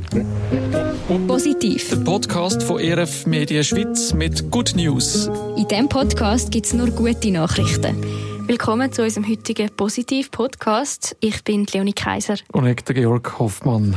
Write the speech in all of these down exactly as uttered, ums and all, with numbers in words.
Positiv. Der Podcast von E R F Media Schweiz mit Good News. In diesem Podcast gibt es nur gute Nachrichten. Willkommen zu unserem heutigen Positiv-Podcast. Ich bin Leonie Kaiser. Und ich, der Georg Hoffmann.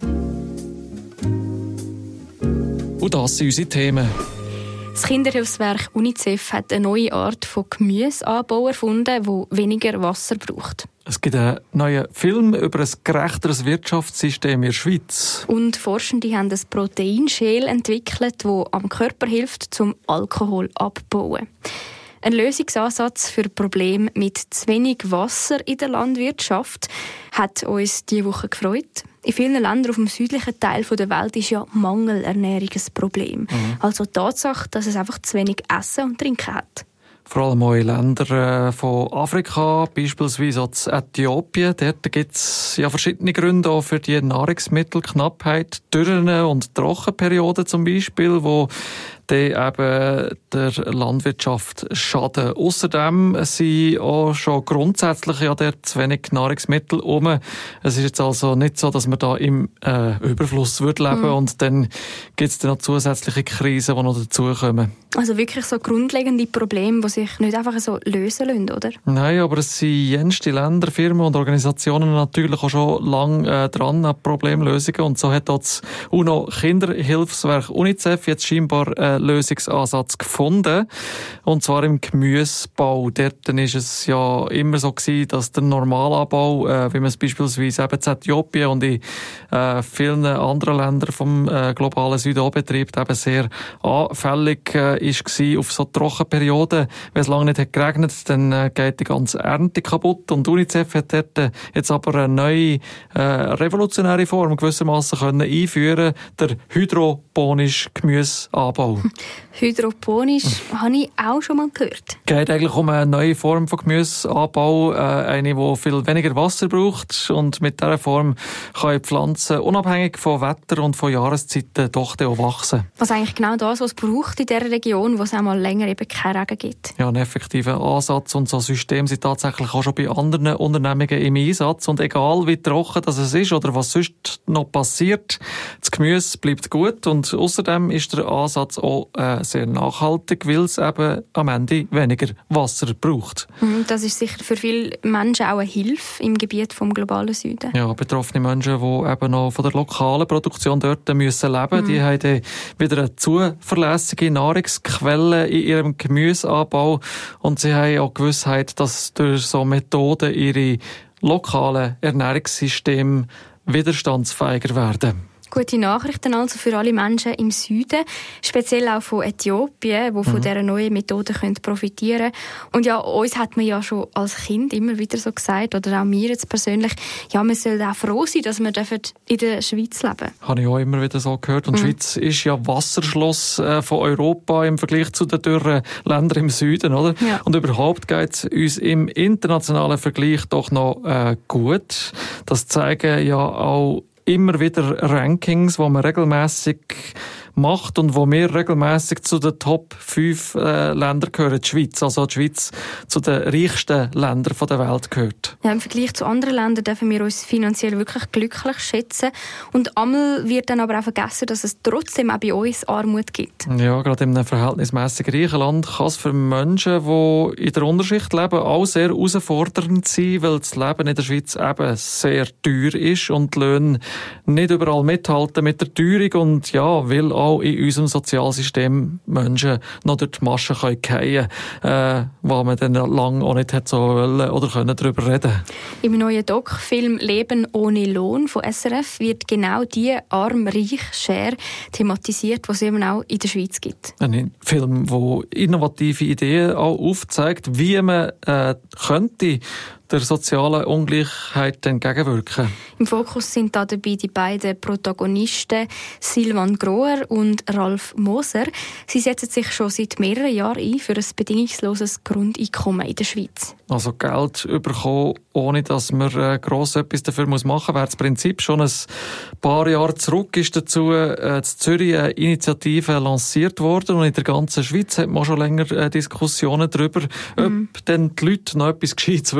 Und das sind unsere Themen. Das Kinderhilfswerk UNICEF hat eine neue Art von Gemüseanbau erfunden, die weniger Wasser braucht. Es gibt einen neuen Film über ein gerechteres Wirtschaftssystem in der Schweiz. Und Forschende haben ein Proteinschäl entwickelt, das am Körper hilft, zum Alkohol abzubauen. Ein Lösungsansatz für Probleme mit zu wenig Wasser in der Landwirtschaft hat uns diese Woche gefreut. In vielen Ländern auf dem südlichen Teil der Welt ist ja Mangelernährung ein Problem. Mhm. Also die Tatsache, dass es einfach zu wenig Essen und Trinken hat. Vor allem auch in Ländern von Afrika, beispielsweise in Äthiopien. Dort gibt es ja verschiedene Gründe auch für die Nahrungsmittelknappheit. Dürren und Trockenperioden zum Beispiel, wo dann eben der Landwirtschaft schaden. Außerdem sind auch schon grundsätzlich ja dort zu wenig Nahrungsmittel um. Es ist jetzt also nicht so, dass man da im äh, Überfluss leben würde mhm. und dann gibt es dann noch zusätzliche Krisen, die noch dazukommen. Also wirklich so grundlegende Probleme, die sich nicht einfach so lösen lassen, oder? Nein, aber es sind jenste Länder, Firmen und Organisationen natürlich auch schon lange äh, dran an Problemlösungen. Und so hat auch das UNO-Kinderhilfswerk UNICEF jetzt scheinbar einen Lösungsansatz gefunden. Und zwar im Gemüsebau. Dort war es ja immer so gewesen, dass der Normalanbau, äh, wie man es beispielsweise eben in Äthiopien und in äh, vielen anderen Ländern vom äh, globalen Süden auch betreibt, eben sehr anfällig äh, war auf so Trockenperioden. Wenn es lange nicht hat geregnet, dann äh, geht die ganze Ernte kaputt. Und UNICEF hat dort äh, jetzt aber eine neue äh, revolutionäre Form gewissermaßen können einführen, der hydroponische Gemüseanbau. Hydroponisch habe ich auch schon mal gehört. Es geht eigentlich um eine neue Form von Gemüseanbau, äh, eine, die viel weniger Wasser braucht. Und mit dieser Form können die Pflanzen unabhängig von Wetter und von Jahreszeiten doch auch wachsen. Was eigentlich genau das, was es braucht in dieser Region, wo es einmal länger eben keinen Regen gibt. Ja, ein effektiver Ansatz und so Systeme sind tatsächlich auch schon bei anderen Unternehmungen im Einsatz. Und egal wie trocken das es ist oder was sonst noch passiert, das Gemüse bleibt gut. Und außerdem ist der Ansatz auch äh, sehr nachhaltig, weil es eben am Ende weniger Wasser braucht. Das ist sicher für viele Menschen auch eine Hilfe im Gebiet vom globalen Süden. Ja, betroffene Menschen, die eben noch von der lokalen Produktion dort müssen leben, mhm. die haben dann wieder eine zuverlässige Nahrungsquelle in ihrem Gemüseanbau und sie haben auch Gewissheit, dass durch so Methoden ihre lokalen Ernährungssysteme widerstandsfähiger werden. Gute Nachrichten also für alle Menschen im Süden, speziell auch von Äthiopien, die von mhm. dieser neuen Methode profitieren können. Und ja, uns hat man ja schon als Kind immer wieder so gesagt, oder auch mir jetzt persönlich, ja, man soll auch froh sein, dass wir in der Schweiz leben. Habe ich auch immer wieder so gehört. Und mhm. die Schweiz ist ja Wasserschloss von Europa im Vergleich zu den dürren Ländern im Süden, oder? Ja. Und überhaupt geht es uns im internationalen Vergleich doch noch äh, gut. Das zeigen ja auch immer wieder Rankings, wo man regelmäßig macht und wo wir regelmäßig zu den Top fünf äh, Ländern gehören, die Schweiz. Also die Schweiz zu den reichsten Ländern der Welt gehört. Ja, im Vergleich zu anderen Ländern dürfen wir uns finanziell wirklich glücklich schätzen. Und einmal wird dann aber auch vergessen, dass es trotzdem auch bei uns Armut gibt. Ja, gerade in einem verhältnismäßig reichen Land kann es für Menschen, die in der Unterschicht leben, auch sehr herausfordernd sein, weil das Leben in der Schweiz eben sehr teuer ist und die Löhne nicht überall mithalten mit der Teuerung und ja, weil auch in unserem Sozialsystem Menschen noch durch die Maschen fallen können, äh, wo man dann lange auch nicht hat so wollen oder können darüber reden. Im neuen Doc-Film «Leben ohne Lohn» von S R F wird genau die Arm-Reich-Schere thematisiert, die es eben auch in der Schweiz gibt. Ein Film, der innovative Ideen auch aufzeigt, wie man äh, könnte der sozialen Ungleichheit entgegenwirken. Im Fokus sind da dabei die beiden Protagonisten Silvan Groer und Ralf Moser. Sie setzen sich schon seit mehreren Jahren ein für ein bedingungsloses Grundeinkommen in der Schweiz. Also Geld bekommen, ohne dass man äh, gross etwas dafür machen muss, wäre das Prinzip schon ein paar Jahre zurück ist dazu äh, in Zürich eine Initiative lanciert worden und in der ganzen Schweiz hat man schon länger äh, Diskussionen darüber, mhm. ob denn die Leute noch etwas Gescheites würden anstellen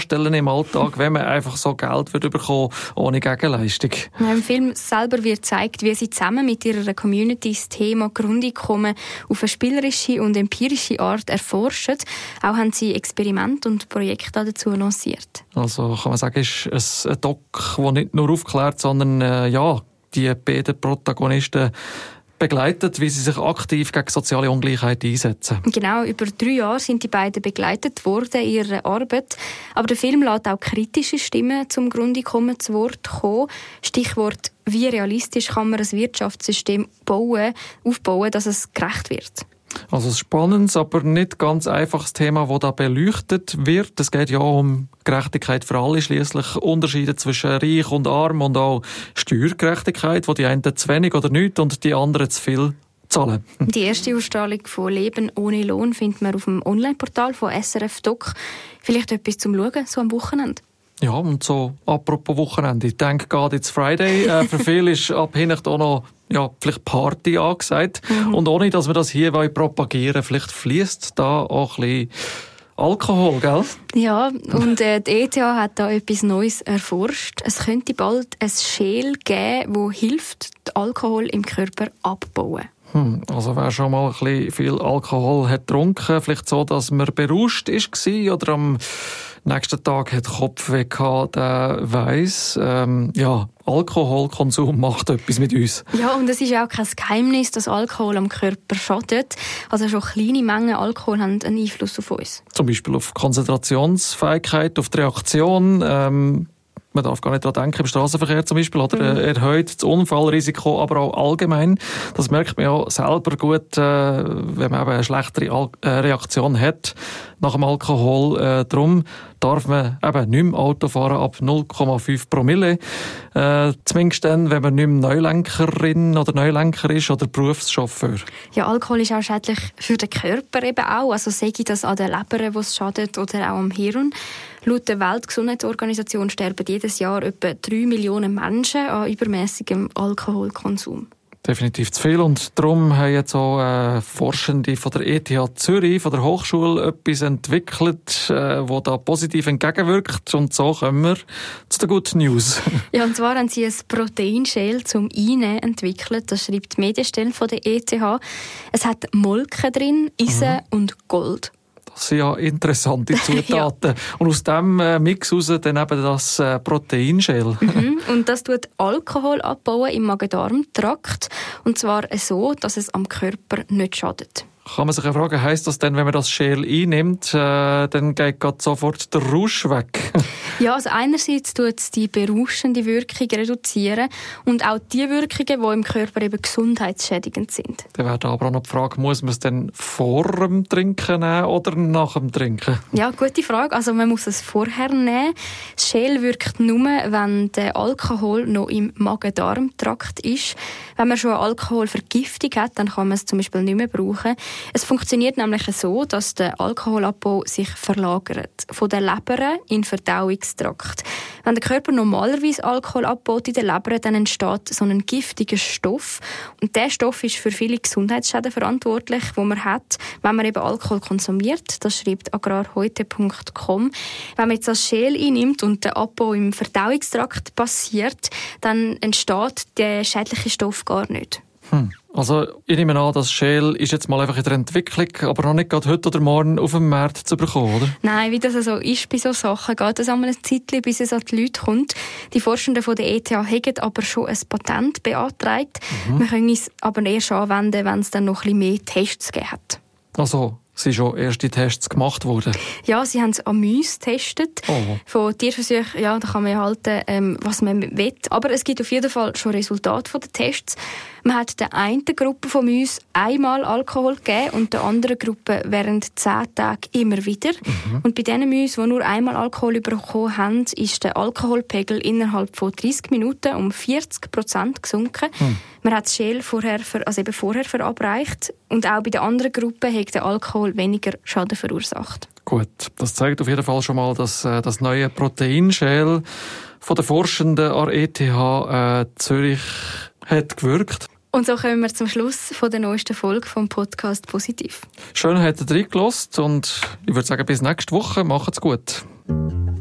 vorstellen im Alltag, wenn man einfach so Geld würde bekommen ohne Gegenleistung. Ja, im Film selber wird gezeigt, wie sie zusammen mit ihrer Community das Thema Grundeinkommen auf eine spielerische und empirische Art erforschen. Auch haben sie Experimente und Projekte dazu lanciert. Also kann man sagen, ist es ein Doc, der nicht nur aufklärt, sondern äh, ja, die beiden Protagonisten begleitet, wie sie sich aktiv gegen soziale Ungleichheit einsetzen. Genau, über drei Jahre sind die beiden begleitet worden in ihrer Arbeit. Aber der Film lässt auch kritische Stimmen zum Grundeinkommen zu Wort kommen. Stichwort, wie realistisch kann man ein Wirtschaftssystem bauen, aufbauen, dass es gerecht wird. Also ein spannendes, aber nicht ganz einfaches Thema, das da beleuchtet wird. Es geht ja um Gerechtigkeit für alle, schliesslich Unterschiede zwischen Reich und Arm und auch Steuergerechtigkeit, wo die einen zu wenig oder nichts und die anderen zu viel zahlen. Die erste Ausstrahlung von «Leben ohne Lohn» findet man auf dem Online-Portal von S R F Doc. Vielleicht etwas zum Schauen, so am Wochenende. Ja, und so apropos Wochenende. Ich denke, gerade jetzt Friday. Äh, für viele ist ab Hinnacht auch noch ja, vielleicht Party angesagt. Mhm. Und ohne, dass wir das hier propagieren wollen, vielleicht fließt da auch ein bisschen Alkohol, gell? Ja, und äh, die E T H hat da etwas Neues erforscht. Es könnte bald ein Schäl geben, das hilft, den Alkohol im Körper abzubauen. Hm, also wer schon mal ein bisschen viel Alkohol hat getrunken, vielleicht so, dass man berauscht war oder am nächsten Tag hat Kopfweh gehabt, der weiss, ähm, ja, Alkoholkonsum macht etwas mit uns. Ja, und es ist auch kein Geheimnis, dass Alkohol am Körper schadet. Also schon kleine Mengen Alkohol haben einen Einfluss auf uns. Zum Beispiel auf Konzentrationsfähigkeit, auf die Reaktion. Ähm, man darf gar nicht daran denken, im Straßenverkehr zum Beispiel, oder mhm. erhöht das Unfallrisiko, aber auch allgemein. Das merkt man ja selber gut, äh, wenn man eben eine schlechtere Al- äh, Reaktion hat nach dem Alkohol. Äh, darum darf man eben nicht mehr Auto fahren ab null Komma fünf Promille. Äh, zumindest dann, wenn man nicht mehr Neulenkerin oder Neulenker ist oder Berufschauffeur. Ja, Alkohol ist auch schädlich für den Körper eben auch. Also sage ich das an der Leber, wo es schadet, oder auch am Hirn. Laut der Weltgesundheitsorganisation sterben jedes Jahr etwa drei Millionen Menschen an übermäßigem Alkoholkonsum. Definitiv zu viel, und darum haben jetzt auch äh, Forschende von der E T H Zürich, von der Hochschule, etwas entwickelt, äh, wo da positiv entgegenwirkt, und so kommen wir zu den Good News. Ja, und zwar haben sie ein Proteinschäl zum Einnehmen entwickelt, das schreibt die Medienstelle von der E T H. Es hat Molke drin, Eisen mhm. und Gold. Das sind ja interessante Zutaten. Ja. Und aus diesem äh, Mix raus dann eben das äh, Proteinschäl. Mhm. Und das tut Alkohol abbauen im Magen-Darm-Trakt. Und zwar so, dass es am Körper nicht schadet. Kann man sich ja fragen, heisst das denn, wenn man das Schäl einnimmt, äh, dann geht grad sofort der Rausch weg? Ja, also einerseits tut es die berauschende Wirkung reduzieren und auch die Wirkungen, die im Körper eben gesundheitsschädigend sind. Dann wäre aber auch noch die Frage, muss man es denn vor dem Trinken nehmen oder nach dem Trinken? Ja, gute Frage. Also man muss es vorher nehmen. Das Schäl wirkt nur, wenn der Alkohol noch im Magen-Darm-Trakt ist. Wenn man schon eine Alkoholvergiftung hat, dann kann man es zum Beispiel nicht mehr brauchen. Es funktioniert nämlich so, dass der Alkoholabbau sich verlagert. Von der Leber in den Verdauungstrakt. Wenn der Körper normalerweise Alkohol abbaut in der Leber, dann entsteht so ein giftiger Stoff. Und dieser Stoff ist für viele Gesundheitsschäden verantwortlich, die man hat, wenn man eben Alkohol konsumiert. Das schreibt agrarheute punkt com. Wenn man jetzt das Schäl einnimmt und der Abbau im Verdauungstrakt passiert, dann entsteht der schädliche Stoff gar nicht. Hm. Also ich nehme an, das Schäl ist jetzt mal einfach in der Entwicklung, aber noch nicht gerade heute oder morgen auf dem Markt zu bekommen, oder? Nein, wie das so ist bei solchen Sachen, geht es einmal ein Zeitchen, bis es an die Leute kommt. Die Forschenden von der E T H haben aber schon ein Patent beantragt. Mhm. Wir können es aber erst anwenden, wenn es dann noch ein bisschen mehr Tests gegeben hat. Also sind schon erste Tests gemacht worden? Ja, sie haben es an Mäusen getestet. Oh. Von Tierversuchen, ja, da kann man ja halten, ähm, was man will. Aber es gibt auf jeden Fall schon Resultate von den Tests. Man hat der einen Gruppe von Mäusen einmal Alkohol gegeben und der anderen Gruppe während zehn Tagen immer wieder. Mhm. Und bei den Mäusen, die nur einmal Alkohol bekommen haben, ist der Alkoholpegel innerhalb von dreißig Minuten um vierzig Prozent gesunken. Mhm. Man hat das Schäl vorher, also eben vorher verabreicht. Und auch bei der anderen Gruppe hat der Alkohol weniger Schaden verursacht. Gut, das zeigt auf jeden Fall schon mal, dass äh, das neue Proteinschäl von den Forschenden an der E T H äh, Zürich hat gewirkt. Und so kommen wir zum Schluss von der neuesten Folge vom Podcast «Positiv». Schön, habt ihr reingelassen und ich würde sagen, bis nächste Woche. Macht's gut.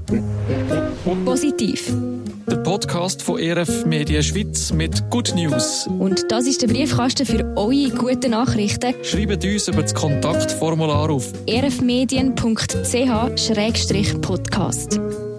Positiv. Der Podcast von E R F Medien Schweiz mit Good News. Und das ist der Briefkasten für eure guten Nachrichten. Schreibt uns über das Kontaktformular auf e r f medien punkt c h schrägstrich podcast.